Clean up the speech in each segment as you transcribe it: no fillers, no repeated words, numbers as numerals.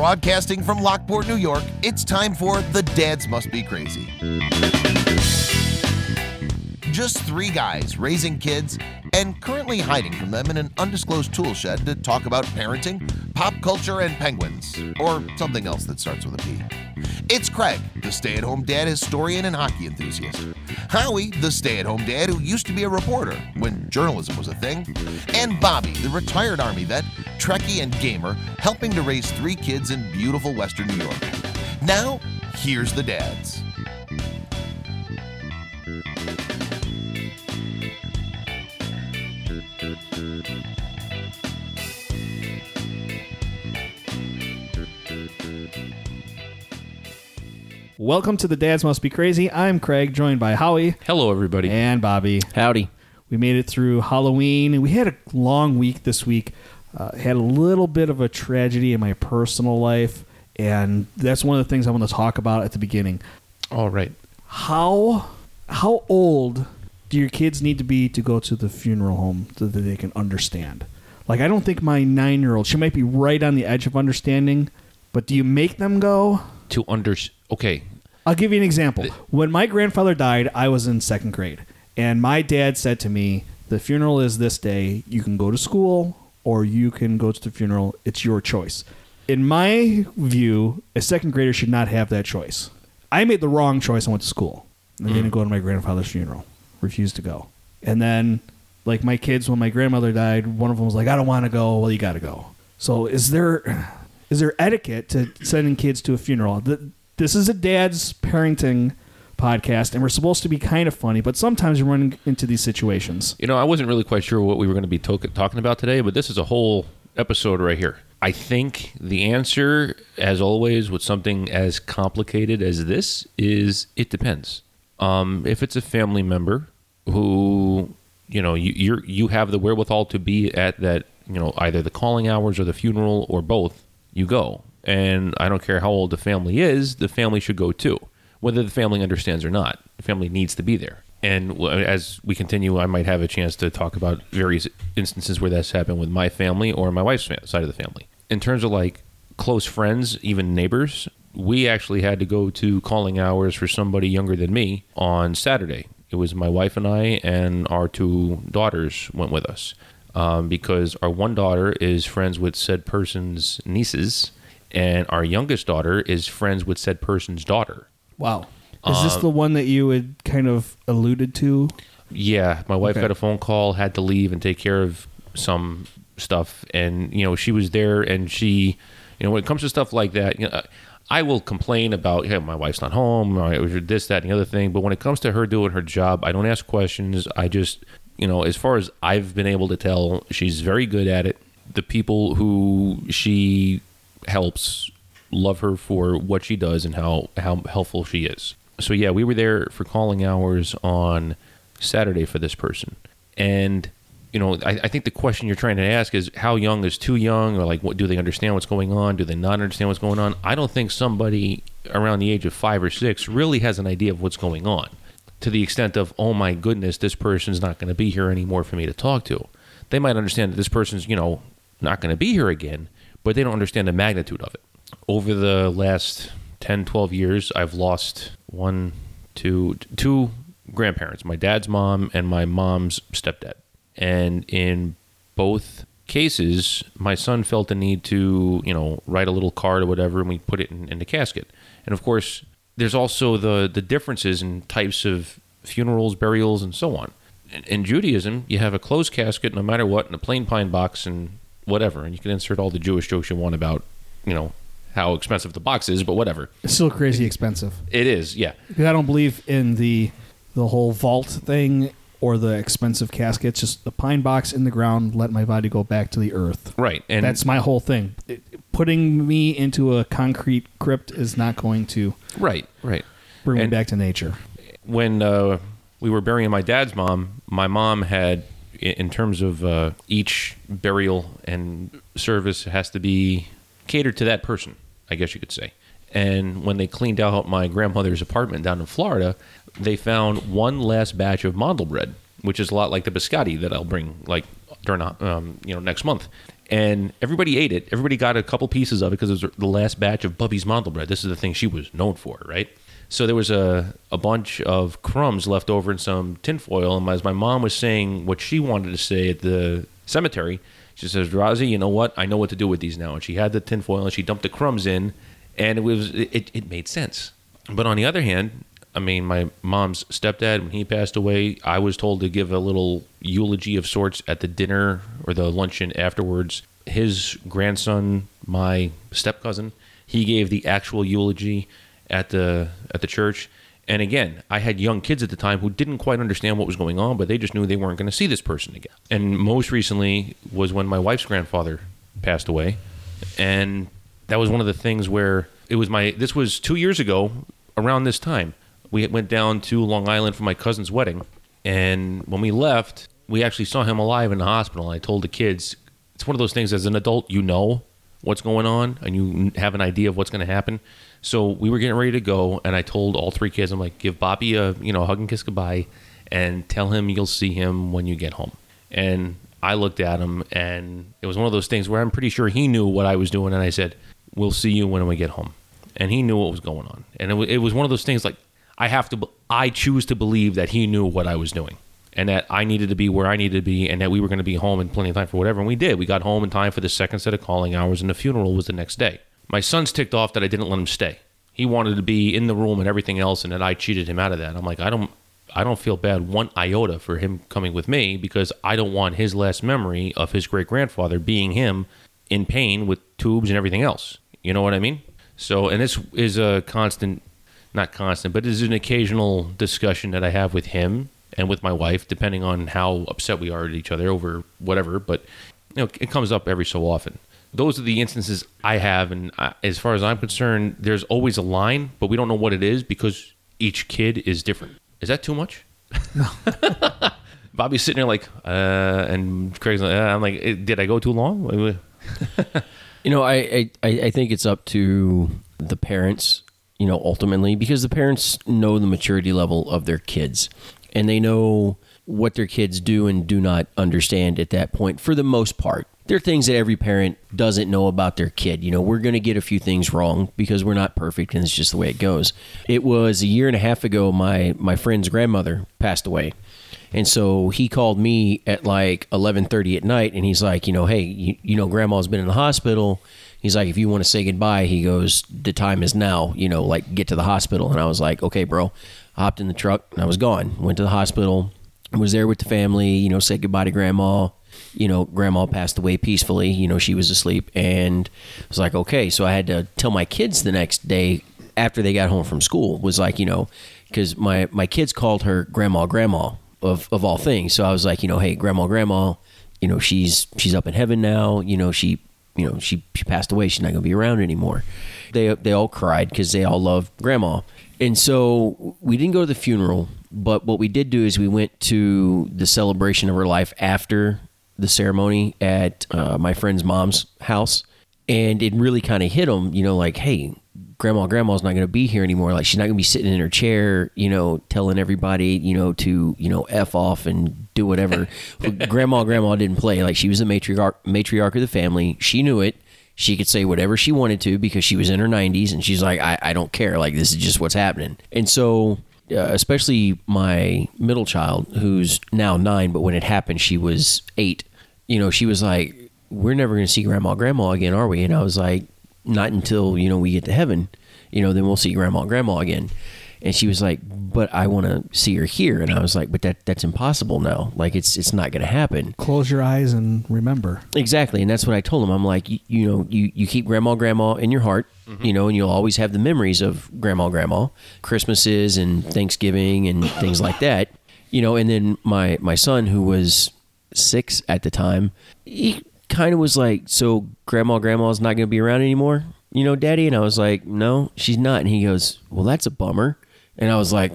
Broadcasting from Lockport, New York, it's time for The Dads Must Be Crazy. Just three guys raising kids and currently hiding from them in an undisclosed tool shed to talk about parenting, pop culture, and penguins, or something else that starts with a P. It's Craig, the stay-at-home dad historian and hockey enthusiast. Howie, the stay-at-home dad who used to be a reporter when journalism was a thing. And Bobby, the retired Army vet, Trekkie, and gamer, helping to raise three kids in beautiful Western New York. Now, here's the dads. Welcome to The Dads Must Be Crazy. I'm Craig, joined by Howie. Hello, everybody. And Bobby. Howdy. We made it through Halloween, and we had a long week this week. Had a little bit of a tragedy in my personal life, and that's one of the things I want to talk about at the beginning. All right. How old do your kids need to be to go to the funeral home so that they can understand? Like, I don't think my 9-year-old, she might be right on the edge of understanding, but do you make them go? Okay. I'll give you an example. When my grandfather died, I was in second grade, and my dad said to me, the funeral is this day. You can go to school or you can go to the funeral. It's your choice. In my view, a second grader should not have that choice. I made the wrong choice and went to school. I didn't go to my grandfather's funeral. Refused to go. And then, like my kids, when my grandmother died, one of them was like, I don't want to go. Well, you got to go. So is there etiquette to sending kids to a funeral? This is a dad's parenting podcast, and we're supposed to be kind of funny, but sometimes you run into these situations. You know, I wasn't really quite sure what we were going to be talking about today, but this is a whole episode right here. I think the answer, as always, with something as complicated as this is it depends. If it's a family member who, you know, you have the wherewithal to be at that, you know, either the calling hours or the funeral or both, you go. And I don't care how old the family is, the family should go too. Whether the family understands or not, the family needs to be there. And as we continue, I might have a chance to talk about various instances where that's happened with my family or my wife's side of the family. In terms of like close friends, even neighbors, we actually had to go to calling hours for somebody younger than me on Saturday. It was my wife and I, and our two daughters went with us because our one daughter is friends with said person's nieces, and our youngest daughter is friends with said person's daughter. Wow. Is this the one that you had kind of alluded to? Yeah. My wife got a phone call, had to leave and take care of some stuff. And, you know, she was there, and she, you know, when it comes to stuff like that, you know, I will complain about, hey, my wife's not home, or this, that, and the other thing. But when it comes to her doing her job, I don't ask questions. I just, you know, as far as I've been able to tell, she's very good at it. The people who she helps love her for what she does and how helpful she is. So yeah, we were there for calling hours on Saturday for this person. And, you know, I think the question you're trying to ask is how young is too young, or like, what, do they understand what's going on? Do they not understand what's going on? I don't think somebody around the age of 5 or 6 really has an idea of what's going on, to the extent of, oh my goodness, this person's not going to be here anymore for me to talk to. They might understand that this person's, you know, not going to be here again, but they don't understand the magnitude of it. Over the last 10, 12 years, I've lost two grandparents, my dad's mom and my mom's stepdad. And in both cases, my son felt the need to, you know, write a little card or whatever, and we put it in the casket. And of course, there's also the differences in types of funerals, burials, and so on. In Judaism, you have a closed casket no matter what, and a plain pine box and whatever. And you can insert all the Jewish jokes you want about, you know, how expensive the box is, but whatever. It's still crazy expensive. It is, yeah. Because I don't believe in the whole vault thing or the expensive caskets. Just the pine box in the ground, let my body go back to the earth. Right. And that's my whole thing. Putting me into a concrete crypt is not going to right. bring me back to nature. When we were burying my dad's mom, my mom had, in terms of each burial and service has to be catered to that person, I guess you could say. And when they cleaned out my grandmother's apartment down in Florida, they found one last batch of mandel bread, which is a lot like the biscotti that I'll bring like during next month. And everybody ate it. Everybody got a couple pieces of it because it was the last batch of Bubby's Mandel bread. This is the thing she was known for, right? So there was a bunch of crumbs left over in some tinfoil. And as my mom was saying what she wanted to say at the cemetery, she says, Razi, you know what? I know what to do with these now. And she had the tinfoil and she dumped the crumbs in, and it made sense. But on the other hand, I mean, my mom's stepdad, when he passed away, I was told to give a little eulogy of sorts at the dinner or the luncheon afterwards. His grandson, my step-cousin, he gave the actual eulogy at the church. And again, I had young kids at the time who didn't quite understand what was going on, but they just knew they weren't going to see this person again. And most recently was when my wife's grandfather passed away. And that was one of the things where this was 2 years ago around this time. We went down to Long Island for my cousin's wedding. And when we left, we actually saw him alive in the hospital. And I told the kids, it's one of those things as an adult, you know what's going on and you have an idea of what's going to happen. So we were getting ready to go, and I told all three kids, I'm like, give Bobby a hug and kiss goodbye, and tell him you'll see him when you get home. And I looked at him, and it was one of those things where I'm pretty sure he knew what I was doing, and I said, we'll see you when we get home. And he knew what was going on. And it was one of those things like, I choose to believe that he knew what I was doing, and that I needed to be where I needed to be, and that we were going to be home in plenty of time for whatever. And we did. We got home in time for the second set of calling hours, and the funeral was the next day. My son's ticked off that I didn't let him stay. He wanted to be in the room and everything else, and that I cheated him out of that. I'm like, I don't feel bad one iota for him coming with me, because I don't want his last memory of his great-grandfather being him in pain with tubes and everything else. You know what I mean? So, and this is a not constant, but it is an occasional discussion that I have with him and with my wife, depending on how upset we are at each other over whatever. But it comes up every so often. Those are the instances I have, and as far as I'm concerned, there's always a line, but we don't know what it is because each kid is different. Is that too much? No. Bobby's sitting there like, and Craig's like, I'm like, did I go too long? I think it's up to the parents, ultimately, because the parents know the maturity level of their kids, and they know what their kids do and do not understand at that point, for the most part. There are things that every parent doesn't know about their kid. We're going to get a few things wrong because we're not perfect, and it's just the way it goes. It was a year and a half ago, my friend's grandmother passed away. And so he called me at like 11:30 at night, and he's like, hey, Grandma's been in the hospital. He's like, if you want to say goodbye, he goes, the time is now, get to the hospital. And I was like, okay, bro. I hopped in the truck, and I was gone. Went to the hospital, was there with the family, said goodbye to Grandma. Grandma passed away peacefully. She was asleep, and I was like, okay. So I had to tell my kids the next day after they got home from school, was like, because my kids called her Grandma of all things. So I was like, hey, Grandma, she's up in heaven now. She passed away. She's not going to be around anymore. They all cried because they all loved Grandma. And so we didn't go to the funeral, but what we did do is we went to the celebration of her life after the ceremony at my friend's mom's house. And it really kind of hit them, like, hey, Grandma's not going to be here anymore. Like, she's not going to be sitting in her chair, telling everybody, to F off and do whatever. Grandma didn't play. Like, she was the matriarch of the family. She knew it. She could say whatever she wanted to because she was in her 90s, and she's like, I don't care. Like, this is just what's happening. And so, especially my middle child, who's now 9, but when it happened, she was 8. She was like, we're never going to see Grandma again, are we? And I was like, not until, we get to heaven, then we'll see Grandma again. And she was like, but I want to see her here. And I was like, but that's impossible now. Like, it's not going to happen. Close your eyes and remember. Exactly. And that's what I told him. I'm like, you keep Grandma in your heart, and you'll always have the memories of Grandma, Christmases and Thanksgiving and things like that. And then my son, who was 6 at the time, he kind of was like, so Grandma's not going to be around anymore, Daddy? And I was like, no, she's not. And he goes, well, that's a bummer. And I was like,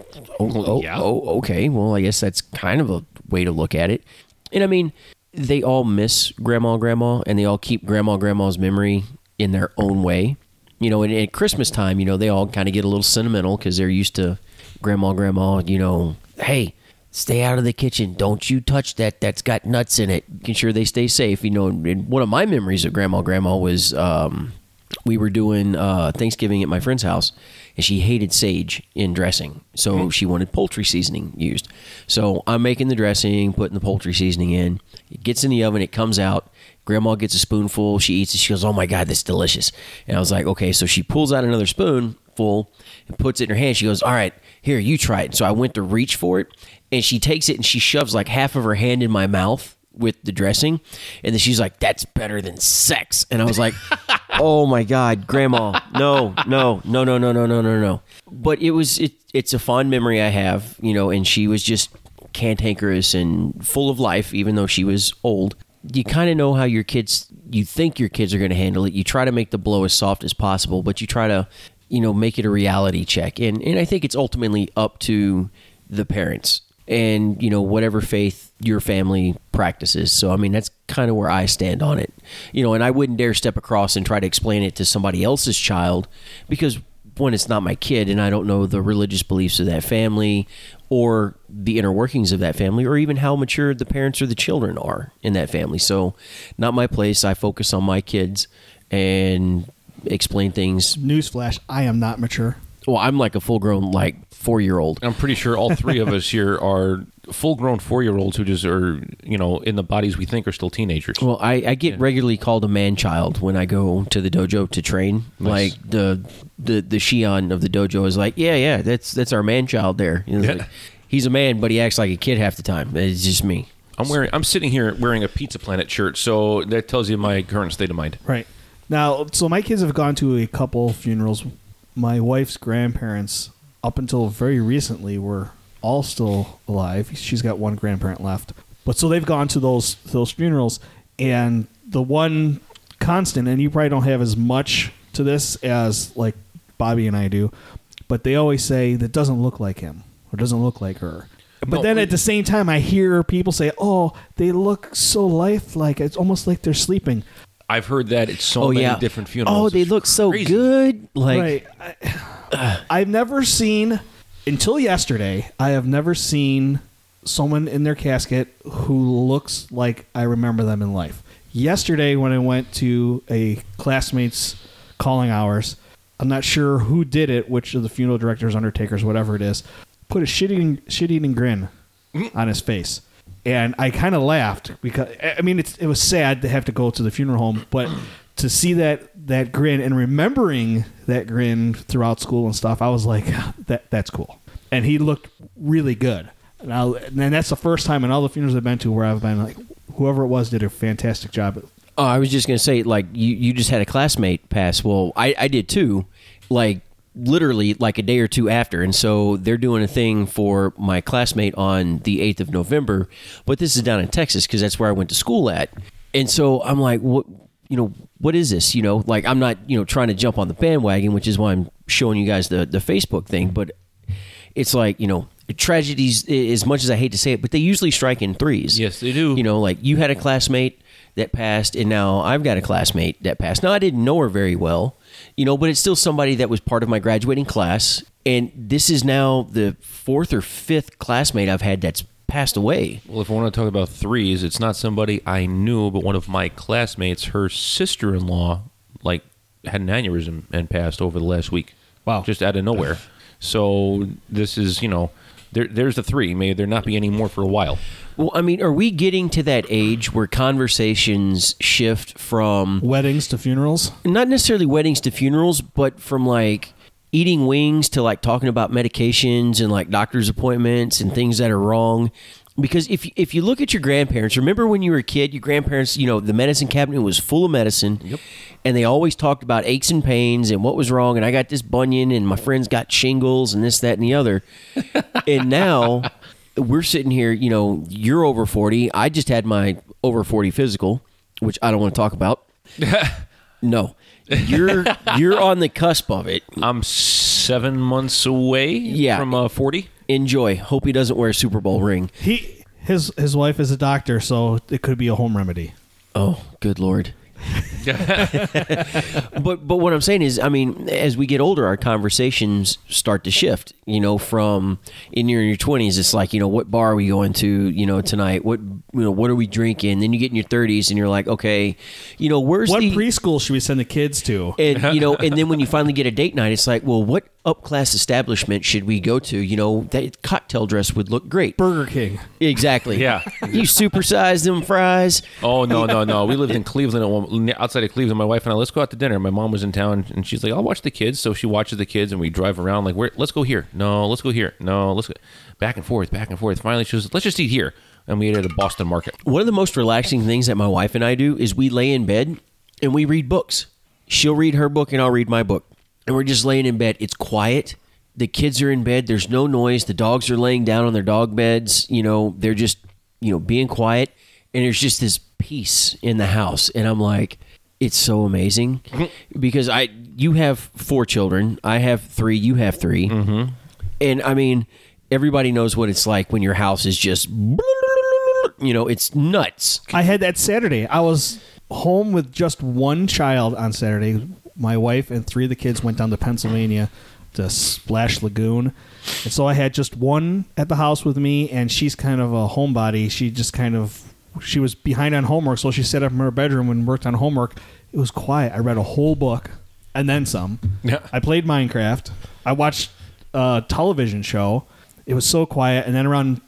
okay. Well, I guess that's kind of a way to look at it. And I mean, they all miss Grandma, and they all keep Grandma's memory in their own way. And at Christmas time, they all kind of get a little sentimental because they're used to Grandma, hey, stay out of the kitchen. Don't you touch that. That's got nuts in it. Making sure they stay safe. You know, and one of my memories of Grandma was we were doing Thanksgiving at my friend's house, and she hated sage in dressing. So she wanted poultry seasoning used. So I'm making the dressing, putting the poultry seasoning in. It gets in the oven. It comes out. Grandma gets a spoonful. She eats it. She goes, oh, my God, that's delicious. And I was like, okay. So she pulls out another spoonful and puts it in her hand. She goes, all right, here, you try it. So I went to reach for it, and she takes it, and she shoves like half of her hand in my mouth with the dressing. And then she's like, that's better than sex. And I was like, oh, my God, Grandma, no. But it's a fond memory I have, you know, and she was just cantankerous and full of life, even though she was old. You kind of know how you think your kids are going to handle it. You try to make the blow as soft as possible, but you try to, you know, make it a reality check. And I think it's ultimately up to the parents and, you know, whatever faith your family practices. So, I mean, that's kind of where I stand on it. You know, and I wouldn't dare step across and try to explain it to somebody else's child because, one, it's not my kid and I don't know the religious beliefs of that family or the inner workings of that family or even how mature the parents or the children are in that family. So not my place. I focus on my kids and explain things. Newsflash, I am not mature. Well, I'm like a full-grown, 4-year-old. I'm pretty sure all three of us here are full-grown 4-year-olds who just are, you know, in the bodies we think are still teenagers. Well, I get regularly called a man-child when I go to the dojo to train. Nice. Like the Shion of the dojo is like, yeah, that's our man-child there. You know, like, he's a man, but he acts like a kid half the time. It's just me. I'm sitting here wearing a Pizza Planet shirt, so that tells you my current state of mind. Right. Now, so my kids have gone to a couple funerals. My wife's grandparents, up until very recently, were all still alive. She's got one grandparent left. But so they've gone to those funerals, and the one constant, and you probably don't have as much to this as like Bobby and I do, but they always say that doesn't look like him or doesn't look like her. But then at the same time, I hear people say, oh, they look so lifelike. It's almost like they're sleeping. I've heard that at so many different funerals. Oh, they look so crazy. Good. Like, right. I've never seen, until yesterday, I have never seen someone in their casket who looks like I remember them in life. Yesterday, when I went to a classmate's calling hours, I'm not sure who did it, which of the funeral directors, undertakers, whatever it is, put a shit-eating grin on his face. And I kind of laughed because, I mean, it was sad to have to go to the funeral home, but to see that grin and remembering that grin throughout school and stuff, I was like, that's cool. And he looked really good. And that's the first time in all the funerals I've been to where I've been like, whoever it was did a fantastic job. Oh, I was just going to say, like, you just had a classmate pass. Well, I did too, like, literally like a day or two after. And so they're doing a thing for my classmate on the 8th of November, but this is down in Texas because that's where I went to school at. And so I'm like, what is this? You know, like, I'm not, trying to jump on the bandwagon, which is why I'm showing you guys the Facebook thing. But it's like, tragedies, as much as I hate to say it, but they usually strike in threes. Yes, they do. Like you had a classmate that passed, and now I've got a classmate that passed. Now, I didn't know her very well, but it's still somebody that was part of my graduating class. And this is now the 4th or 5th classmate I've had that's passed away. Well, if I want to talk about threes, it's not somebody I knew, but one of my classmates, her sister-in-law, had an aneurysm and passed over the last week. Wow. Just out of nowhere. So this is, there's the three. May there not be any more for a while. Well, I mean, are we getting to that age where conversations shift from weddings to funerals? Not necessarily weddings to funerals, but from eating wings to talking about medications and doctor's appointments and things that are wrong. Because if you look at your grandparents, remember when you were a kid, your grandparents, the medicine cabinet was full of medicine. Yep. And they always talked about aches and pains and what was wrong. And I got this bunion and my friends got shingles and this, that, and the other. And now we're sitting here, you're over 40. I just had my over 40 physical, which I don't want to talk about. No. You're on the cusp of it. I'm 7 months away from 40. Enjoy. Hope he doesn't wear a Super Bowl ring. His wife is a doctor, so it could be a home remedy. Oh, good Lord. But what I'm saying is, I mean, as we get older, our conversations start to shift. You know, from in your 20s, it's like, you know, what bar are we going to, you know, tonight? What are we drinking? Then you get in your 30s and you're like, okay, you know, where's what preschool should we send the kids to? And you know, and then when you finally get a date night, it's like, well, what upclass establishment should we go to? You know, that cocktail dress would look great. Burger King. Exactly. Yeah. You supersize them fries. Oh, no. We lived in Cleveland, outside of Cleveland. My wife and I, let's go out to dinner. My mom was in town, and she's like, I'll watch the kids. So she watches the kids, and we drive around like, let's go here. No, let's go here. No, let's go. Back and forth. Finally, she was, let's just eat here. And we ate at a Boston Market. One of the most relaxing things that my wife and I do is we lay in bed and we read books. She'll read her book and I'll read my book. And we're just laying in bed. It's quiet. The kids are in bed. There's no noise. The dogs are laying down on their dog beds. You know, they're just, you know, being quiet. And there's just this peace in the house. And I'm like, it's so amazing. Because you have 4 children. I have 3. You have 3. Mm-hmm. And I mean, everybody knows what it's like when your house is just, you know, it's nuts. I had that Saturday. I was home with just one child on Saturday. My wife and 3 of the kids went down to Pennsylvania to Splash Lagoon. And so I had just one at the house with me, and she's kind of a homebody. She was behind on homework, so she sat up in her bedroom and worked on homework. It was quiet. I read a whole book and then some. Yeah. I played Minecraft. I watched a television show. It was so quiet. And then around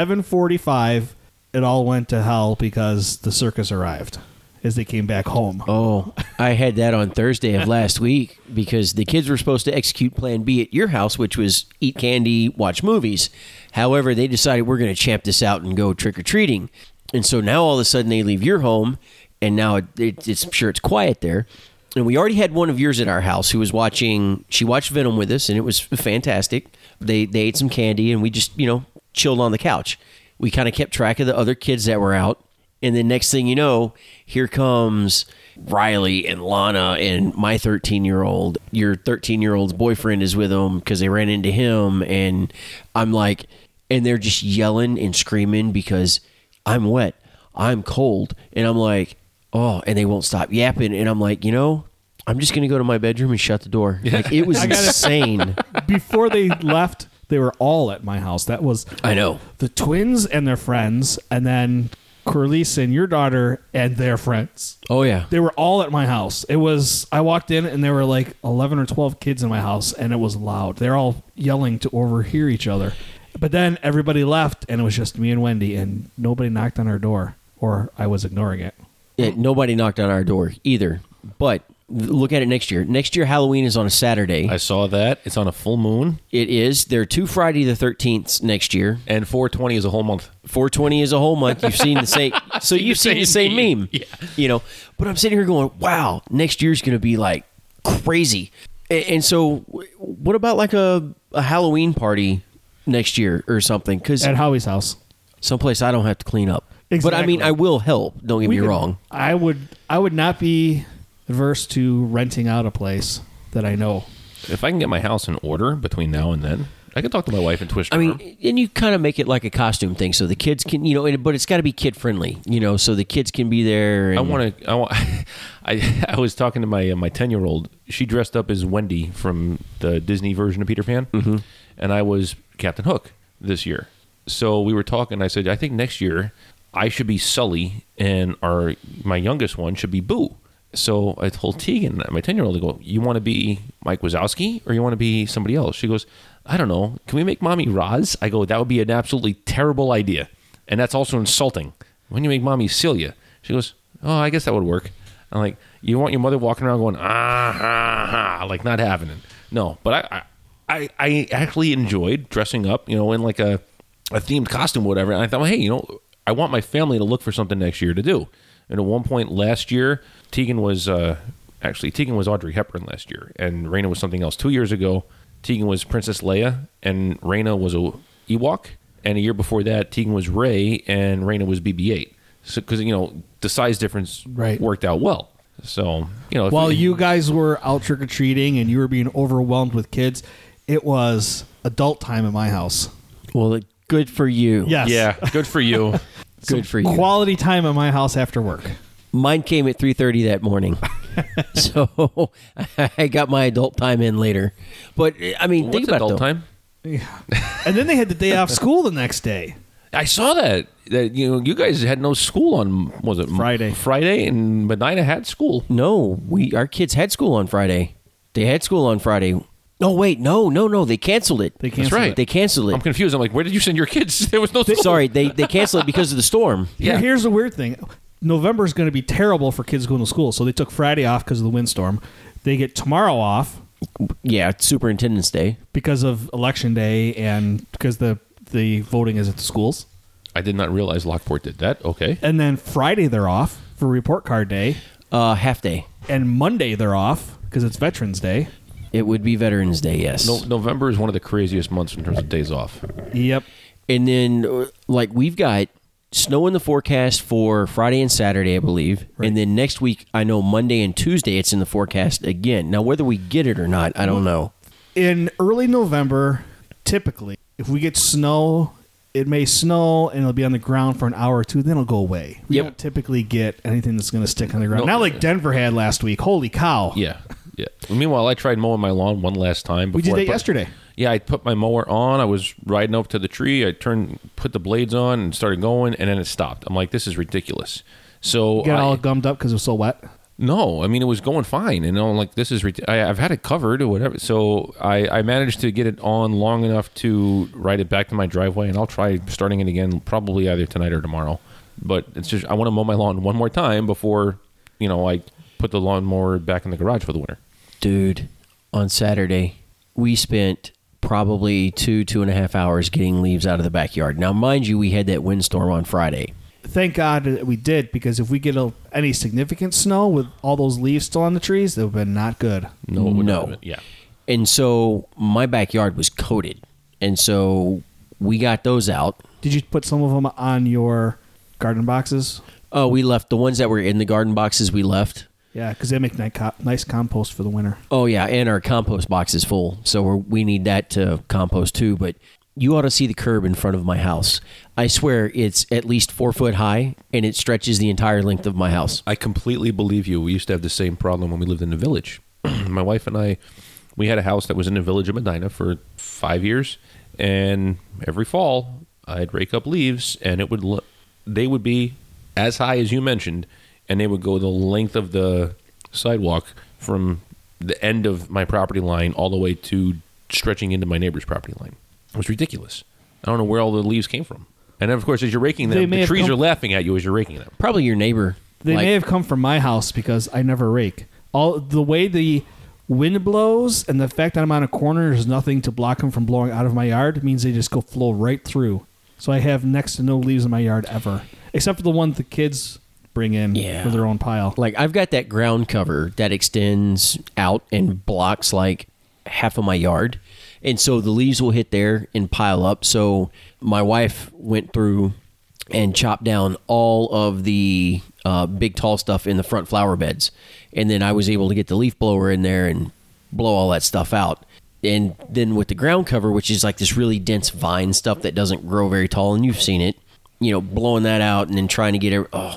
7:45, it all went to hell because the circus arrived as they came back home. Oh, I had that on Thursday of last week because the kids were supposed to execute Plan B at your house, which was eat candy, watch movies. However, they decided we're going to champ this out and go trick-or-treating. And so now all of a sudden they leave your home, and now I'm sure it's quiet there. And we already had one of yours at our house who was she watched Venom with us, and it was fantastic. They ate some candy, and we just, you know, chilled on the couch. We kind of kept track of the other kids that were out. And then next thing you know, here comes Riley and Lana and my 13-year-old. Your 13-year-old's boyfriend is with them because they ran into him. And I'm like, and they're just yelling and screaming because I'm wet, I'm cold. And I'm like, oh, and they won't stop yapping. And I'm like, you know, I'm just going to go to my bedroom and shut the door. Like, it was insane. Before they left, they were all at my house. That was I know. The twins and their friends, and then Corliss and your daughter and their friends. Oh, yeah. They were all at my house. I walked in and there were like 11 or 12 kids in my house, and it was loud. They're all yelling to overhear each other. But then everybody left, and it was just me and Wendy, and nobody knocked on our door, or I was ignoring it. Yeah, nobody knocked on our door either. But look at it next year. Next year, Halloween is on a Saturday. I saw that. It's on a full moon. It is. There are 2 Friday the 13th next year. And 420 is a whole month. 420 is a whole month. You've seen the same. So you've seen the same meme. Yeah. You know. But I'm sitting here going, wow, next year's going to be like crazy. And so what about like a Halloween party next year or something? Because At Howie's house. someplace I don't have to clean up. Exactly. But I mean, I will help. Don't get me wrong. I would not be averse to renting out a place that I know. If I can get my house in order between now and then, I can talk to my wife and twist her I arm. mean, and you kind of make it like a costume thing, so the kids can, you know, but it's got to be kid friendly, you know, so the kids can be there. And I was talking to my 10-year-old. She dressed up as Wendy from the Disney version of Peter Pan, and I was Captain Hook this year. So we were talking. I said, I think next year I should be Sully, and my youngest one should be Boo. So I told Tegan, my 10-year-old, I go, you want to be Mike Wazowski or you want to be somebody else? She goes, I don't know. Can we make Mommy Roz? I go, that would be an absolutely terrible idea. And that's also insulting. When you make Mommy Celia? She goes, oh, I guess that would work. I'm like, you want your mother walking around going, like not having it. No, but I actually enjoyed dressing up, you know, in like a themed costume or whatever. And I thought, well, hey, you know, I want my family to look for something next year to do. And at one point last year, Tegan was Audrey Hepburn last year, and Raina was something else. 2 years ago, Tegan was Princess Leia, and Raina was a Ewok. And a year before that, Tegan was Rey, and Raina was BB-8. So, because, you know, the size difference worked out well. So, you know, while you guys were out trick or treating and you were being overwhelmed with kids, it was adult time at my house. well, good for you. Yes. yeah, good for you. Good for you. Quality time at my house after work. Mine came at 3:30 that morning. So I got my adult time in later. But, I mean, think What's about it, adult though. time? And then they had the day off school the next day. I saw that you guys had no school on, was it Friday, and Medina had school. No, our kids had school on Friday. They had school on Friday. Oh, wait, no. They canceled it. That's right. They canceled it. I'm confused. I'm like, where did you send your kids? There was no school. Sorry, they canceled it because of the storm. Yeah. Here's the weird thing. November is going to be terrible for kids going to school, so they took Friday off because of the windstorm. They get tomorrow off. Yeah, Superintendent's Day. Because of Election Day and because the voting is at the schools. I did not realize Lockport did that. Okay. And then Friday they're off for Report Card Day. Half day. And Monday they're off because it's Veterans Day. It would be Veterans Day, yes. November is one of the craziest months in terms of days off. Yep. And then, we've got snow in the forecast for Friday and Saturday, I believe. Right. And then next week, I know Monday and Tuesday, it's in the forecast again. Now, whether we get it or not, I don't know. In early November, typically, if we get snow, it may snow and it'll be on the ground for an hour or two, then it'll go away. We don't typically get anything that's going to stick on the ground. Not like Denver had last week. Holy cow. Yeah. Yeah. Meanwhile, I tried mowing my lawn one last time. We did that yesterday. Yeah, I put my mower on. I was riding up to the tree. I put the blades on and started going, and then it stopped. I'm like, this is ridiculous. So you got all gummed up because it was so wet? No, I mean, it was going fine. And I'm like, this is I've had it covered or whatever. So I managed to get it on long enough to ride it back to my driveway, and I'll try starting it again probably either tonight or tomorrow. But it's just I want to mow my lawn one more time before, I put the lawnmower back in the garage for the winter. Dude, on Saturday, we spent probably 2.5 hours getting leaves out of the backyard. Now, mind you, we had that windstorm on Friday. Thank God that we did, because if we get any significant snow with all those leaves still on the trees, that would have been not good. No, it would not have been. Yeah. And so my backyard was coated. And so we got those out. Did you put some of them on your garden boxes? Oh, we left the ones that were in the garden boxes, we left. Yeah, because they make nice compost for the winter. Oh, yeah, and our compost box is full, so we need that to compost too. But you ought to see the curb in front of my house. I swear it's at least 4 foot high, and it stretches the entire length of my house. I completely believe you. We used to have the same problem when we lived in the village. My wife and I, we had a house that was in the village of Medina for 5 years, and every fall I'd rake up leaves, and they would be as high as you mentioned, and they would go the length of the sidewalk from the end of my property line all the way to stretching into my neighbor's property line. It was ridiculous. I don't know where all the leaves came from. And then, of course, as you're raking them, the trees are laughing at you as you're raking them. Probably your neighbor. They may have come from my house because I never rake. The way the wind blows and the fact that I'm on a corner, there's nothing to block them from blowing out of my yard, means they just flow right through. So I have next to no leaves in my yard ever, except for the ones the kids bring in for their own pile. Like, I've got that ground cover that extends out and blocks like half of my yard. And so the leaves will hit there and pile up. So my wife went through and chopped down all of the big tall stuff in the front flower beds. And then I was able to get the leaf blower in there and blow all that stuff out. And then with the ground cover, which is like this really dense vine stuff that doesn't grow very tall, and you've seen it, blowing that out and then trying to get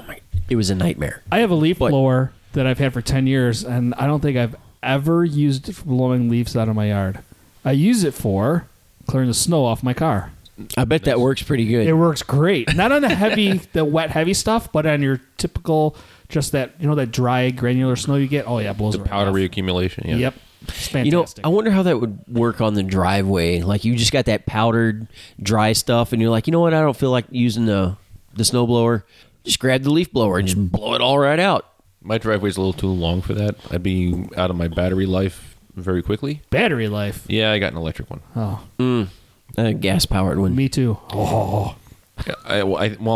it was a nightmare. I have a leaf blower that I've had for 10 years, and I don't think I've ever used it for blowing leaves out of my yard. I use it for clearing the snow off my car. I bet that works pretty good. It works great. Not on the wet, heavy stuff, but on your typical, just that, that dry, granular snow you get. Oh, yeah, it blows the right powder off. Reaccumulation, yeah. Yep. It's fantastic. I wonder how that would work on the driveway. Like, you just got that powdered, dry stuff, and you're like, you know what? I don't feel like using the snowblower. Just grab the leaf blower and just blow it all right out. My driveway's a little too long for that. I'd be out of my battery life very quickly. Battery life? Yeah, I got an electric one. Oh. A gas-powered one. Me too. Oh. I'm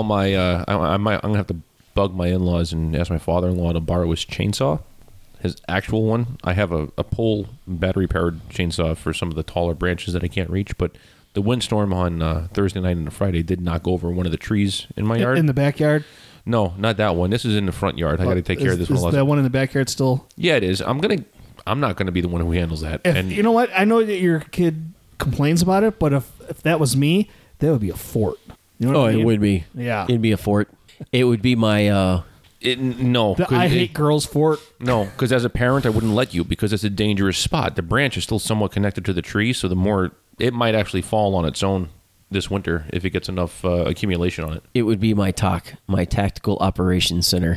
gonna have to bug my in-laws and ask my father-in-law to borrow his chainsaw, his actual one. I have a pole battery-powered chainsaw for some of the taller branches that I can't reach, but the windstorm on Thursday night and Friday did knock over one of the trees in my yard. In the backyard? No, not that one. This is in the front yard. I got to take care of this one. Is that one in the backyard still? Yeah, it is. I'm not going to be the one who handles that. You know what? I know that your kid complains about it, but if that was me, that would be a fort. You know what I mean? It would be. Yeah. It'd be a fort. It would be my No. I hate girls fort. No, because as a parent, I wouldn't let you because it's a dangerous spot. The branch is still somewhat connected to the tree, so the more it might actually fall on its own this winter if it gets enough accumulation on it. It would be my tactical operations center.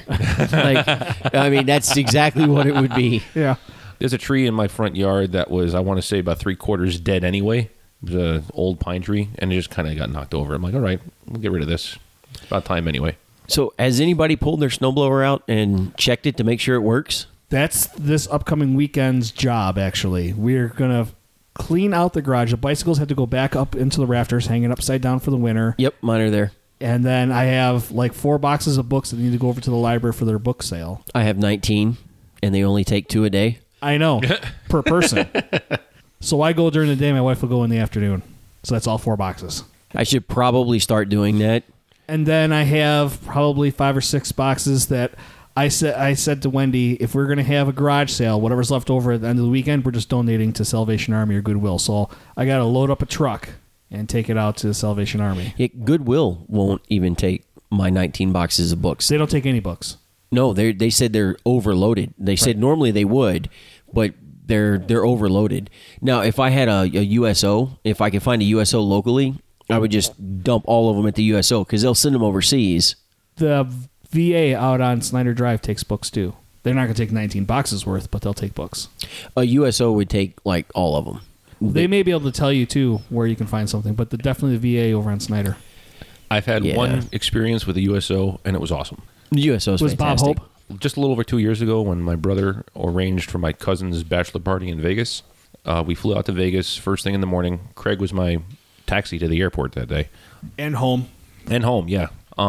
That's exactly what it would be. Yeah. There's a tree in my front yard that was, I want to say, about 3/4 dead anyway. It was an old pine tree, and it just kind of got knocked over. I'm like, all right, we'll get rid of this. It's about time anyway. So has anybody pulled their snowblower out and checked it to make sure it works? That's this upcoming weekend's job, actually. We're going to clean out the garage. The bicycles had to go back up into the rafters, hanging upside down for the winter. Yep, mine are there. And then I have like 4 boxes of books that need to go over to the library for their book sale. I have 19, and they only take 2 a day. I know, per person. So I go during the day, my wife will go in the afternoon. So that's all 4 boxes. I should probably start doing that. And then I have probably 5 or 6 boxes that I said to Wendy, if we're going to have a garage sale, whatever's left over at the end of the weekend, we're just donating to Salvation Army or Goodwill. So I got to load up a truck and take it out to the Salvation Army. Goodwill won't even take my 19 boxes of books. They don't take any books. No, they said they're overloaded. They said normally they would, but they're overloaded. Now, if I had a USO, if I could find a USO locally, I would just dump all of them at the USO because they'll send them overseas. The VA out on Snyder Drive takes books too. They're not going to take 19 boxes worth, but they'll take books. A USO would take like all of them. They may be able to tell you too where you can find something, but definitely the VA over on Snyder. I've had one experience with a USO, and it was awesome. The USO was fantastic. Bob Hope? Just a little over 2 years ago, when my brother arranged for my cousin's bachelor party in Vegas, we flew out to Vegas first thing in the morning. Craig was my taxi to the airport that day. And home. And home, yeah.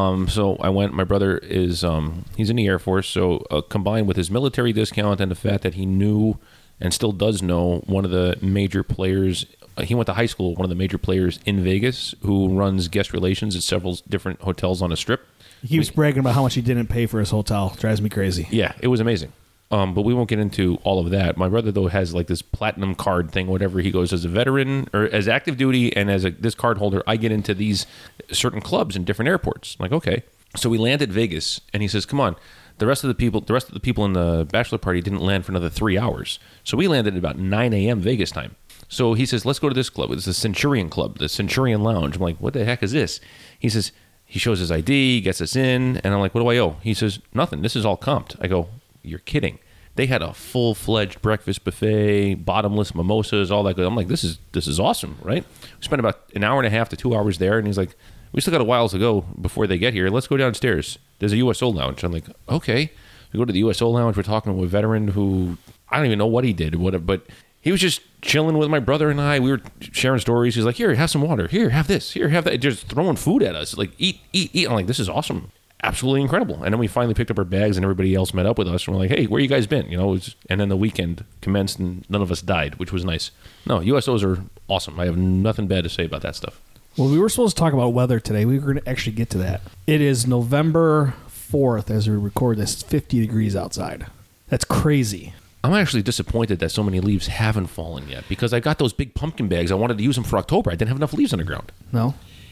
So I went. My brother is he's in the Air Force, so combined with his military discount and the fact that he knew and still does know one of the major players. He went to high school with one of the major players in Vegas who runs guest relations at several different hotels on the Strip. He keeps bragging about how much he didn't pay for his hotel. Drives me crazy. Yeah, it was amazing. But we won't get into all of that. My brother, though, has like this platinum card thing, whatever. He goes as a veteran or as active duty and as this card holder, I get into these certain clubs in different airports. I'm like, okay. So we land at Vegas, and he says, come on. The rest of the people in the bachelor party didn't land for another 3 hours. So we landed at about 9 a.m. Vegas time. So he says, let's go to this club. It's the Centurion Club, the Centurion Lounge. I'm like, what the heck is this? He says, he shows his ID, gets us in, and I'm like, what do I owe? He says, nothing. This is all comped. I go, you're kidding. They had a full-fledged breakfast buffet, bottomless mimosas, all that good. I'm like, this is awesome, right? We spent about an hour and a half to 2 hours there, and he's like, we still got a while to go before they get here. Let's go downstairs. There's a USO lounge. I'm like, okay. We go to the USO lounge. We're talking to a veteran who, I don't even know what he did, but he was just chilling with my brother and I. We were sharing stories. He's like, here, have some water. Here, have this. Here, have that. Just throwing food at us. Like, eat. I'm like, this is awesome. Absolutely incredible. And then we finally picked up our bags and everybody else met up with us. And we're like, hey, where you guys been? And then the weekend commenced and none of us died, which was nice. No, USOs are awesome. I have nothing bad to say about that stuff. Well, we were supposed to talk about weather today. We were going to actually get to that. It is November 4th as we record this. It's 50 degrees outside. That's crazy. I'm actually disappointed that so many leaves haven't fallen yet because I got those big pumpkin bags. I wanted to use them for October. I didn't have enough leaves on the ground. No?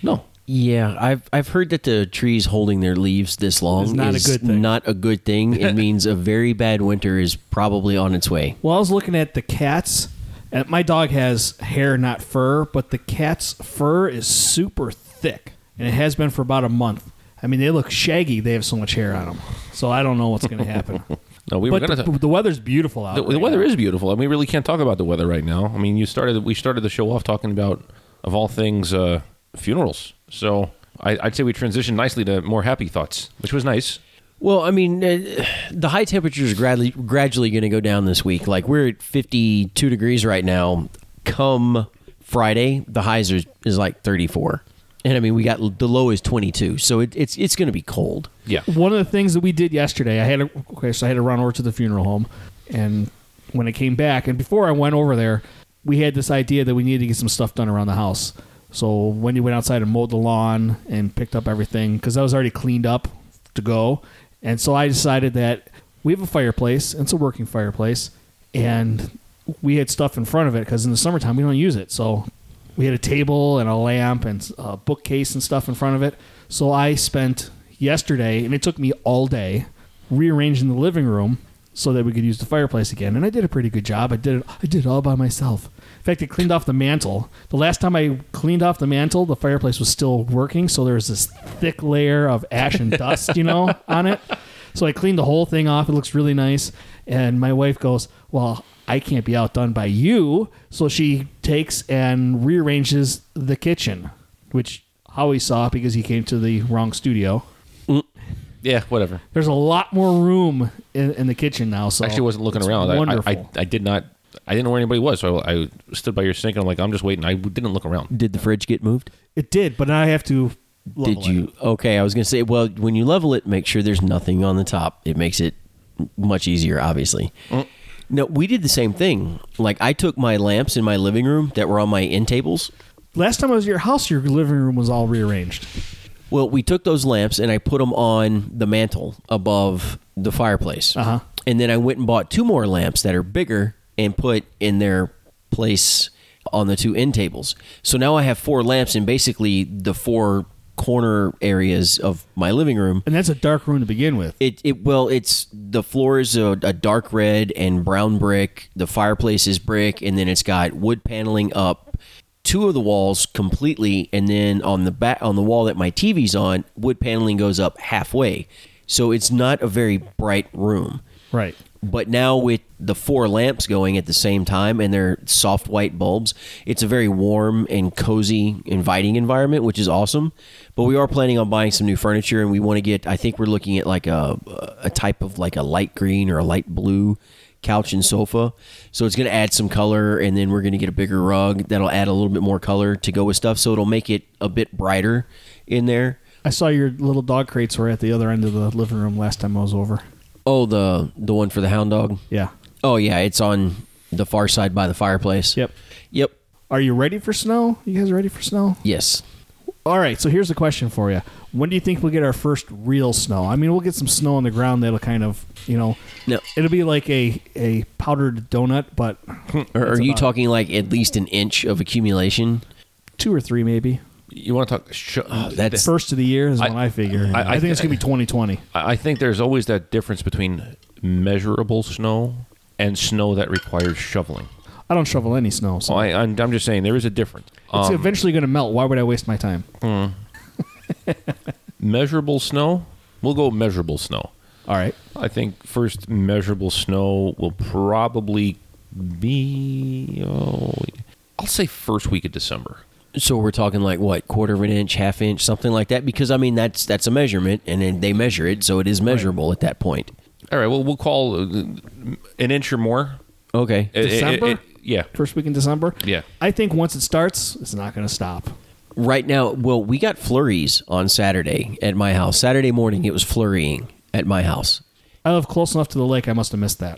Yeah, I've heard that the trees holding their leaves this long is not a good thing. It means a very bad winter is probably on its way. Well, I was looking at the cats. And my dog has hair, not fur, but the cat's fur is super thick, and it has been for about a month. I mean, they look shaggy. They have so much hair on them. So I don't know what's going to happen. No, the weather's beautiful out. The weather is beautiful, and we really can't talk about the weather right now. I mean, we started the show off talking about, of all things, funerals. So I'd say we transitioned nicely to more happy thoughts, which was nice. Well, I mean, the high temperatures are gradually going to go down this week. Like, we're at 52 degrees right now. Come Friday, the highs is like 34. And, I mean, we got the low is 22. So it's going to be cold. Yeah. One of the things that we did yesterday, I had to run over to the funeral home. And when I came back, and before I went over there, we had this idea that we needed to get some stuff done around the house. So Wendy went outside and mowed the lawn and picked up everything because I was already cleaned up to go. And so I decided that we have a fireplace, and it's a working fireplace, and we had stuff in front of it because in the summertime we don't use it. So we had a table and a lamp and a bookcase and stuff in front of it. So I spent yesterday, and it took me all day, rearranging the living room so that we could use the fireplace again. And I did a pretty good job. I did it all by myself. In fact, I cleaned off the mantle. The last time I cleaned off the mantle, the fireplace was still working, so there was this thick layer of ash and dust, on it. So I cleaned the whole thing off. It looks really nice. And my wife goes, well, I can't be outdone by you. So she takes and rearranges the kitchen, which Howie saw because he came to the wrong studio. Yeah, whatever. There's a lot more room in the kitchen now. So I actually wasn't looking around. Wonderful. I did not. I didn't know where anybody was, so I stood by your sink and I'm like, I'm just waiting. I didn't look around. Did the fridge get moved? It did, but I have to level Did you? it. Okay, I was going to say, well, when you level it, make sure there's nothing on the top. It makes it much easier, obviously. No, we did the same thing. Like, I took my lamps in my living room that were on my end tables. Last time I was at your house, your living room was all rearranged. Well, we took those lamps and I put them on the mantle above the fireplace. Uh-huh. And then I went and bought 2 more lamps that are bigger and put in their place on the 2 end tables. So now I have 4 lamps in basically the 4 corner areas of my living room. And that's a dark room to begin with. It's the floor is a dark red and brown brick. The fireplace is brick, and then it's got wood paneling up 2 of the walls completely, and then on the wall that my TV's on, wood paneling goes up halfway. So it's not a very bright room. Right. But now with the 4 lamps going at the same time and they're soft white bulbs, it's a very warm and cozy, inviting environment, which is awesome. But we are planning on buying some new furniture, and we want to get, I think we're looking at like a type of like a light green or a light blue couch and sofa. So it's going to add some color, and then we're going to get a bigger rug that'll add a little bit more color to go with stuff. So it'll make it a bit brighter in there. I saw your little dog crates were at the other end of the living room last time I was over. Oh, the one for the hound dog? Yeah. Oh, yeah. It's on the far side by the fireplace. Yep. Yep. Are you ready for snow? You guys ready for snow? Yes. All right. So here's the question for you. When do you think we'll get our first real snow? I mean, we'll get some snow on the ground that'll kind of, No. it'll be like a powdered donut, but... Are you talking like at least an inch of accumulation? 2 or 3 maybe. You want to talk? That's First of the year is when I figure. I think it's going to be 2020. I think there's always that difference between measurable snow and snow that requires shoveling. I don't shovel any snow. So I'm just saying there is a difference. it's eventually going to melt. Why would I waste my time? Measurable snow, we'll go measurable snow. All right. I think first measurable snow will probably be, I'll say first week of December. So we're talking like what, quarter of an inch, half inch, something like that? Because I mean that's a measurement, and then they measure it, so it is measurable at that point. All right, well we'll call an inch or more. Okay. December? Yeah. First week in December? Yeah. I think once it starts, it's not going to stop. Right now, well, we got flurries on Saturday at my house. Saturday morning, it was flurrying at my house. I live close enough to the lake. I must have missed that.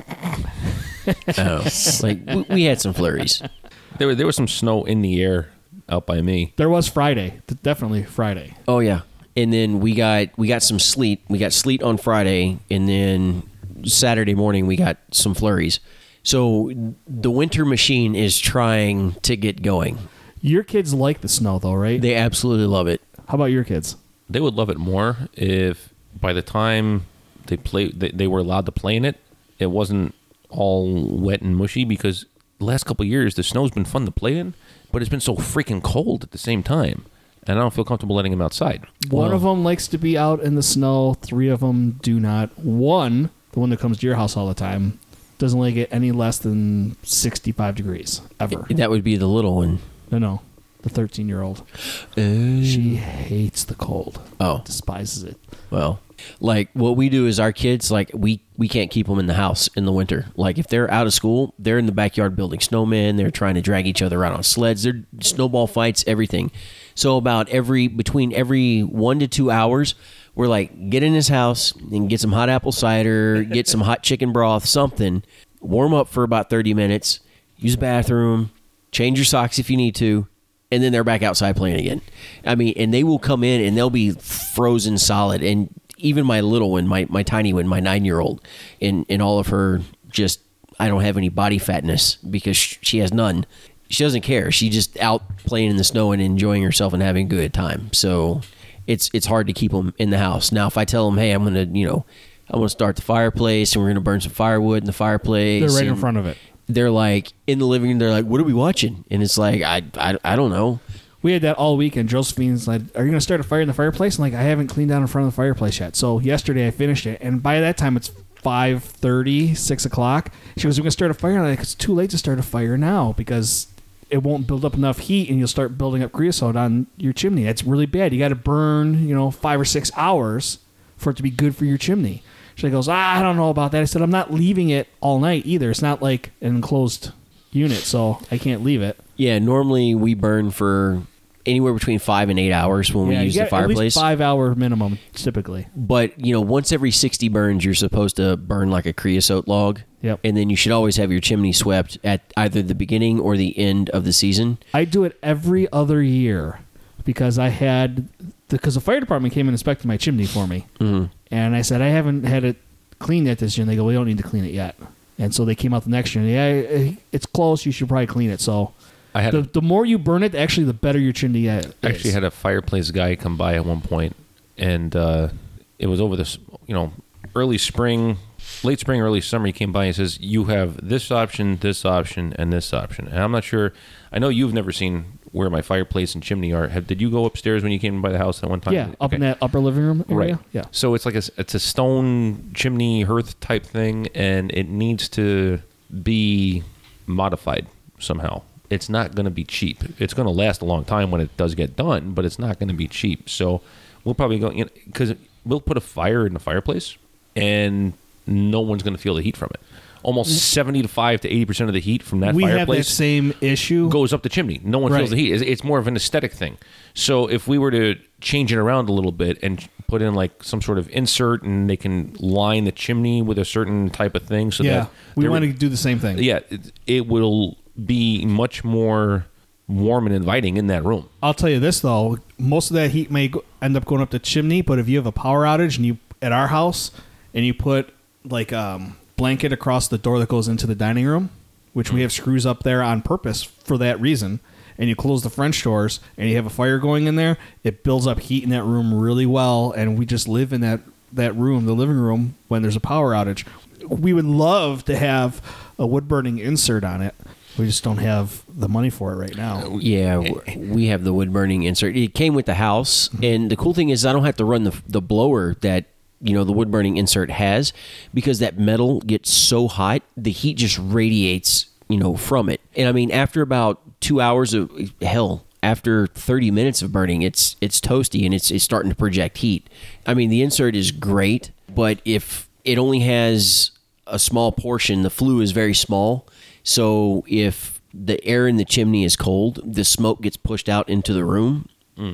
Like we had some flurries. There was some snow in the air out by me. There was Friday. Definitely Friday. Oh yeah, and then we got some sleet. We got sleet on Friday, and then Saturday morning we got some flurries. So the winter machine is trying to get going. Your kids like the snow, though, right? They absolutely love it. How about your kids? They would love it more if by the time they were allowed to play in it, it wasn't all wet and mushy, because the last couple of years the snow's been fun to play in, but it's been so freaking cold at the same time, and I don't feel comfortable letting them outside. One of them likes to be out in the snow. 3 of them do not. One, the one that comes to your house all the time, doesn't like it any less than 65 degrees ever. That would be the little one. No. The 13-year-old. She hates the cold. Oh. Despises it. Well, like what we do is our kids, like we can't keep them in the house in the winter. Like if they're out of school, they're in the backyard building snowmen. They're trying to drag each other out on sleds. They're snowball fights, everything. So about between every 1 to 2 hours, we're like, get in his house and get some hot apple cider, get some hot chicken broth, something, warm up for about 30 minutes, use the bathroom, change your socks if you need to, and then they're back outside playing again. I mean, and they will come in and they'll be frozen solid. And even my little one, my tiny one, my 9-year-old, in all of her just, I don't have any body fatness because she has none. She doesn't care. She's just out playing in the snow and enjoying herself and having a good time. So it's hard to keep them in the house. Now, if I tell them, hey, I'm going to, I'm going to start the fireplace, and we're going to burn some firewood in the fireplace. They're right in and front of it. They're like in the living room. They're like, "What are we watching?" And it's like, I don't know. We had that all weekend. Josephine's like, "Are you going to start a fire in the fireplace?" I'm like, "I haven't cleaned down in front of the fireplace yet." So yesterday I finished it, and by that time it's 5:30, 6 o'clock. She goes, "We're going to start a fire." I'm like, "It's too late to start a fire now because it won't build up enough heat, and you'll start building up creosote on your chimney. It's really bad. You got to burn, 5 or 6 hours for it to be good for your chimney." She goes, "I don't know about that." I said, "I'm not leaving it all night either. It's not like an enclosed unit, so I can't leave it." Yeah, normally we burn for anywhere between 5 and 8 hours when we use the fireplace. At least 5 hour minimum, typically. But, once every 60 burns, you're supposed to burn like a creosote log. Yep. And then you should always have your chimney swept at either the beginning or the end of the season. I do it every other year because because the fire department came and inspected my chimney for me. Mm-hmm. And I said, "I haven't had it cleaned yet this year." And they go, "We don't need to clean it yet." And so they came out the next year. And, "Yeah, it's close. You should probably clean it." So the more you burn it, actually, the better your chimney is. I actually had a fireplace guy come by at one point, and it was over this, late spring, early summer. He came by and he says, "You have this option, and this option." And I'm not sure. I know you've never seen where my fireplace and chimney are. Did you go upstairs when you came by the house that one time? Yeah, up in that upper living room area. Right. Yeah. So it's like it's a stone chimney hearth type thing, and it needs to be modified somehow. It's not going to be cheap. It's going to last a long time when it does get done, but it's not going to be cheap. So we'll probably go, because we'll put a fire in the fireplace, and no one's going to feel the heat from it. Almost 75 to 80% of the heat from that we fireplace have that same issue. goes up the chimney. No one feels the heat. It's more of an aesthetic thing. So if we were to change it around a little bit and put in like some sort of insert, and they can line the chimney with a certain type of thing, so that we want to do the same thing. Yeah, it will be much more warm and inviting in that room. I'll tell you this though, most of that heat may end up going up the chimney, but if you have a power outage and at our house and you put like blanket across the door that goes into the dining room, which we have screws up there on purpose for that reason, and you close the French doors and you have a fire going in there, it builds up heat in that room really well, and we just live in that room, the living room, when there's a power outage. We would love to have a wood burning insert on it. We just don't have the money for it right now. Yeah, we have the wood burning insert. It came with the house, and the cool thing is I don't have to run the blower that the wood burning insert has, because that metal gets so hot, the heat just radiates from it. And I mean, after about 2 hours of after 30 minutes of burning, it's toasty and it's starting to project heat. I mean, the insert is great, but if it only has a small portion, the flue is very small. So if the air in the chimney is cold, the smoke gets pushed out into the room.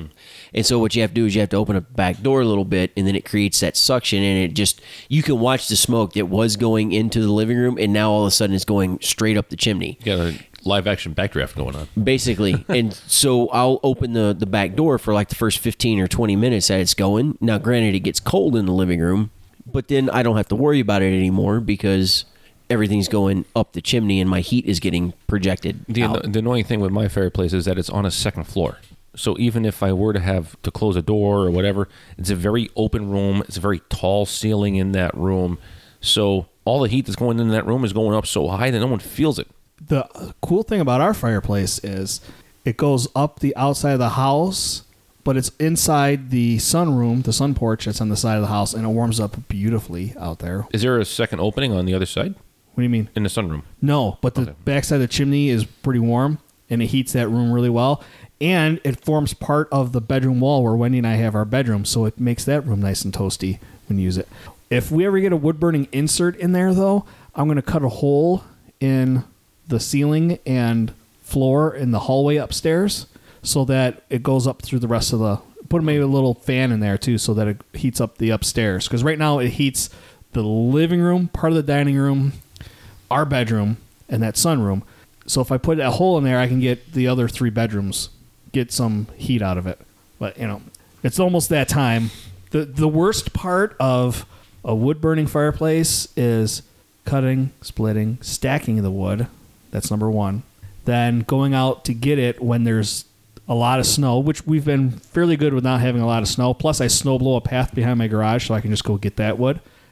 And so what you have to do is you have to open up the back door a little bit, and then it creates that suction, and you can watch the smoke that was going into the living room, and now all of a sudden it's going straight up the chimney. You got a live action backdraft going on. Basically. And so I'll open the back door for like the first 15 or 20 minutes that it's going. Now, granted, it gets cold in the living room, but then I don't have to worry about it anymore because everything's going up the chimney and my heat is getting projected out. The annoying thing with my fireplace is that it's on a second floor. So even if I were to have to close a door or whatever, it's a very open room. It's a very tall ceiling in that room. So all the heat that's going into that room is going up so high that no one feels it. The cool thing about our fireplace is it goes up the outside of the house, but it's inside the sunroom, the sun porch that's on the side of the house, and it warms up beautifully out there. Is there a second opening on the other side? What do you mean? In the sunroom? No, but the backside of the chimney is pretty warm, and it heats that room really well. And it forms part of the bedroom wall where Wendy and I have our bedroom, so it makes that room nice and toasty when you use it. If we ever get a wood-burning insert in there, though, I'm going to cut a hole in the ceiling and floor in the hallway upstairs so that it goes up through the rest of the... Put maybe a little fan in there, too, so that it heats up the upstairs. Because right now it heats the living room, part of the dining room, our bedroom, and that sunroom. So if I put a hole in there, I can get the other 3 bedrooms, get some heat out of it. But, it's almost that time. The worst part of a wood-burning fireplace is cutting, splitting, stacking the wood. That's number 1. Then going out to get it when there's a lot of snow, which we've been fairly good with not having a lot of snow. Plus, I snow blow a path behind my garage so I can just go get that wood.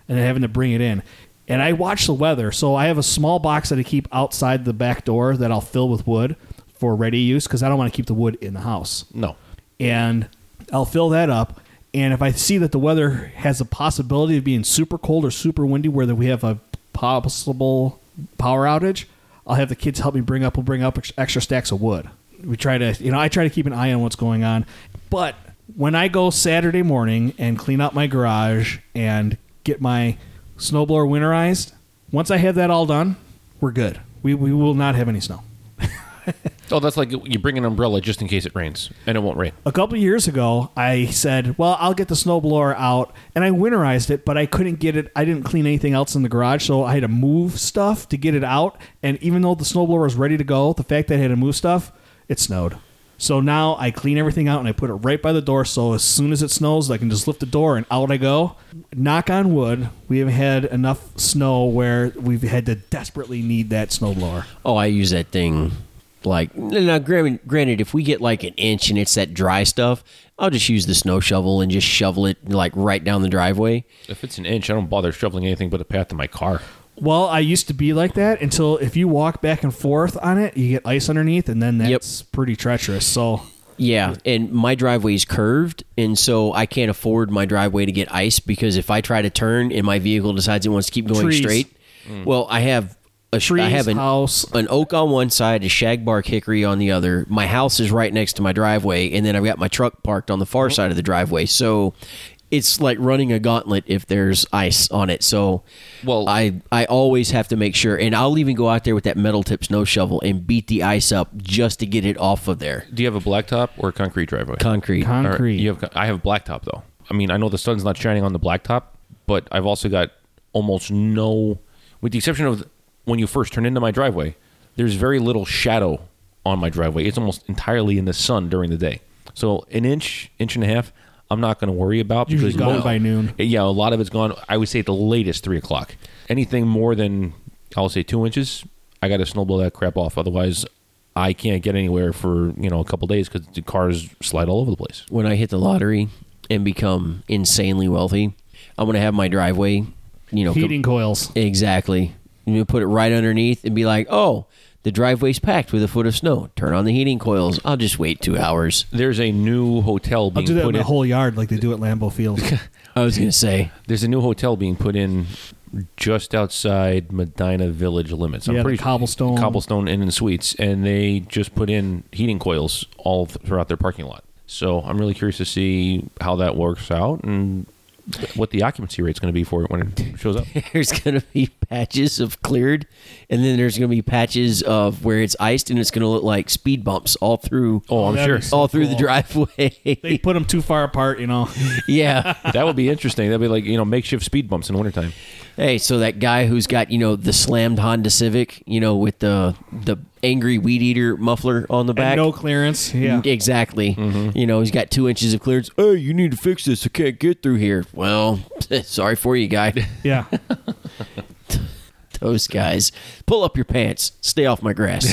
and then having to bring it in. And I watch the weather. So I have a small box that I keep outside the back door that I'll fill with wood for ready use because I don't want to keep the wood in the house. No. And I'll fill that up. And if I see that the weather has a possibility of being super cold or super windy where we have a possible power outage, I'll have the kids help me bring up extra stacks of wood. We try to, I try to keep an eye on what's going on. But when I go Saturday morning and clean out my garage and get my snowblower winterized, once I have that all done, we're good. We will not have any snow. Oh, that's like you bring an umbrella just in case it rains, and it won't rain. A couple of years ago, I said, well, I'll get the snowblower out, and I winterized it, but I couldn't get it. I didn't clean anything else in the garage, so I had to move stuff to get it out. And even though the snowblower was ready to go, the fact that I had to move stuff, it snowed. So now I clean everything out, and I put it right by the door, so as soon as it snows, I can just lift the door, and out I go. Knock on wood, we haven't had enough snow where we've had to desperately need that snowblower. Oh, I use that thing. Like, now, granted, if we get like an inch and it's that dry stuff, I'll just use the snow shovel and just shovel it like right down the driveway. If it's an inch, I don't bother shoveling anything but the path to my car. Well, I used to be like that until if you walk back and forth on it, you get ice underneath, and then that's pretty treacherous. So yeah, and my driveway is curved, and so I can't afford my driveway to get ice because if I try to turn and my vehicle decides it wants to keep going straight, well, I have an oak on one side, a shagbark hickory on the other. My house is right next to my driveway, and then I've got my truck parked on the far side of the driveway. So it's like running a gauntlet if there's ice on it. So I always have to make sure, and I'll even go out there with that metal tip snow shovel and beat the ice up just to get it off of there. Do you have a blacktop or a concrete driveway? Concrete. I have blacktop, though. I mean, I know the sun's not shining on the blacktop, but I've also got almost no, with the exception of when you first turn into my driveway, there's very little shadow on my driveway. It's almost entirely in the sun during the day. So an inch and a half, I'm not going to worry about. Usually gone by noon. Yeah, a lot of it's gone. I would say at the latest 3 o'clock. Anything more than, I'll say 2 inches, I got to snowblow that crap off. Otherwise, I can't get anywhere for a couple days because the cars slide all over the place. When I hit the lottery and become insanely wealthy, I'm going to have my driveway, heating coils. Exactly. You put it right underneath and be like, oh, the driveway's packed with a foot of snow. Turn on the heating coils. I'll just wait 2 hours. There's a new hotel being put in. I'll do that in the whole yard like they do at Lambeau Field. I was going to say. There's a new hotel being put in just outside Medina Village limits. I'm pretty Cobblestone. Cobblestone Inn and Suites. And they just put in heating coils all throughout their parking lot. So I'm really curious to see how that works out and what the occupancy rate's going to be for it when it shows up. There's going to be patches of cleared, and then there's going to be patches of where it's iced, and it's going to look like speed bumps all through. Oh, I'm sure. All through the driveway. They put them too far apart, Yeah. That would be interesting. That'd be like, makeshift speed bumps in the wintertime. Hey, so that guy who's got, the slammed Honda Civic, with the angry weed eater muffler on the back. And no clearance. Yeah. Exactly. Mm-hmm. He's got 2 inches of clearance. Hey, you need to fix this. I can't get through here. Well, sorry for you, guy. Yeah. Those guys. Pull up your pants. Stay off my grass.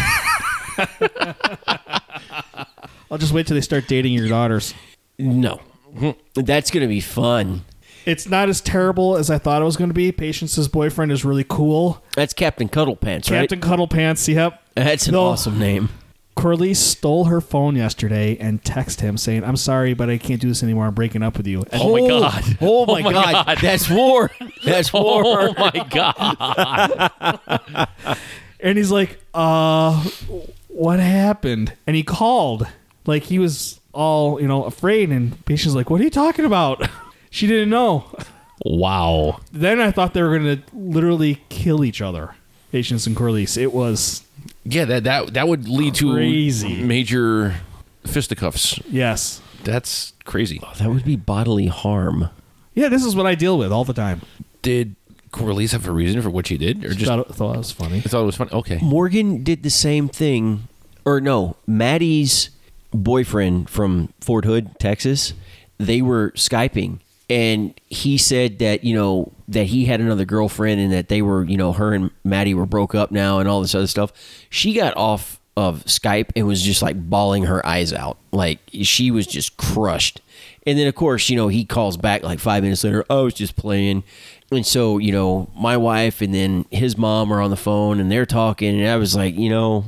I'll just wait till they start dating your daughters. No. That's going to be fun. It's not as terrible as I thought it was going to be. Patience's boyfriend is really cool. That's Captain Cuddlepants, right? Captain Cuddlepants, yep. That's an awesome name. Corliss stole her phone yesterday and texted him saying, I'm sorry, but I can't do this anymore. I'm breaking up with you. Oh, my God. Oh, my God. That's war. That's war. Oh, my God. And he's like, what happened? And he called. Like, he was all, afraid. And Patience's like, what are you talking about? She didn't know. Wow. Then I thought they were going to literally kill each other. Patience and Corliss. It was... Yeah, that would lead crazy. To major fisticuffs. Yes. That's crazy. Oh, that would be bodily harm. Yeah, this is what I deal with all the time. Did Corliss have a reason for what she did? Or just thought it was funny. I thought it was funny. Okay. Morgan did the same thing. Or no, Maddie's boyfriend from Fort Hood, Texas, they were Skyping. And he said that, that he had another girlfriend and that they were, her and Maddie were broke up now and all this other stuff. She got off of Skype and was just like bawling her eyes out. Like she was just crushed. And then, of course, he calls back like 5 minutes later, I was just playing. And so, my wife and then his mom are on the phone and they're talking. And I was like,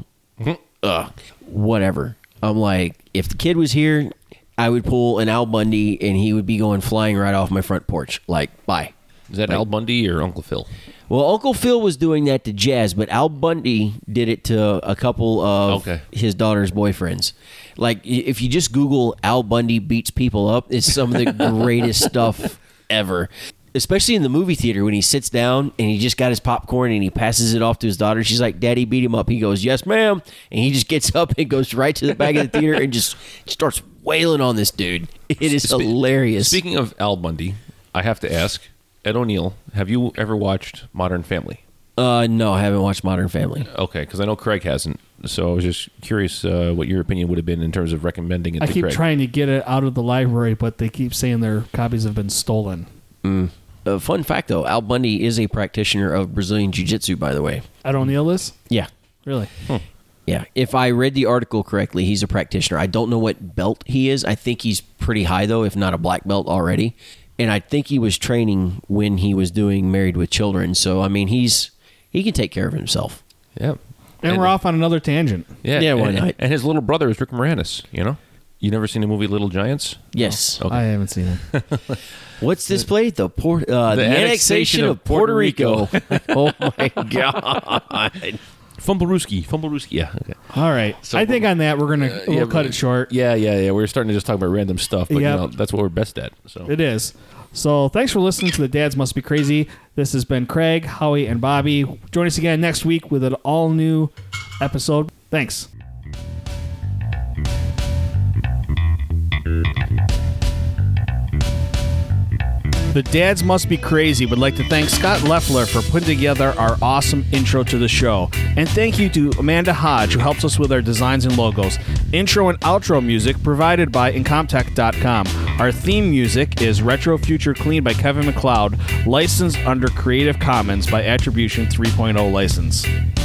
whatever. I'm like, if the kid was here, I would pull an Al Bundy and he would be going flying right off my front porch. Like, bye. Is that Al Bundy or Uncle Phil? Well, Uncle Phil was doing that to Jazz, but Al Bundy did it to a couple of his daughter's boyfriends. Like, if you just Google Al Bundy beats people up, it's some of the greatest stuff ever. Especially in the movie theater when he sits down and he just got his popcorn and he passes it off to his daughter. She's like, Daddy beat him up. He goes, yes, ma'am. And he just gets up and goes right to the back of the theater and just starts wailing on this dude. It is hilarious. Speaking of Al Bundy, I have to ask, Ed O'Neill, have you ever watched Modern Family? No, I haven't watched Modern Family. Okay, because I know Craig hasn't. So I was just curious what your opinion would have been in terms of recommending it to Craig. I keep trying to get it out of the library, but they keep saying their copies have been stolen. Fun fact, though, Al Bundy is a practitioner of Brazilian Jiu-Jitsu, by the way. Ed O'Neill is? Yeah. Really? Yeah. If I read the article correctly, he's a practitioner. I don't know what belt he is. I think he's pretty high, though, if not a black belt already. And I think he was training when he was doing Married with Children. So, I mean, he can take care of himself. Yeah. And we're off on another tangent. Yeah, why not? And his little brother is Rick Moranis, You never seen the movie Little Giants? Yes. No. Okay. I haven't seen it. What's this play? The annexation of Puerto Rico. Oh, my God. Fumblerooski. Yeah. Okay. All right. So, I think on that, we'll cut it short. Yeah. We're starting to just talk about random stuff, but that's what we're best at. So it is. So thanks for listening to The Dads Must Be Crazy. This has been Craig, Howie, and Bobby. Join us again next week with an all-new episode. Thanks. The Dads Must Be Crazy would like to thank Scott Leffler for putting together our awesome intro to the show. And thank you to Amanda Hodge, who helps us with our designs and logos. Intro and outro music provided by Incomtech.com. Our theme music is Retro Future Clean by Kevin MacLeod, licensed under Creative Commons by Attribution 3.0 license.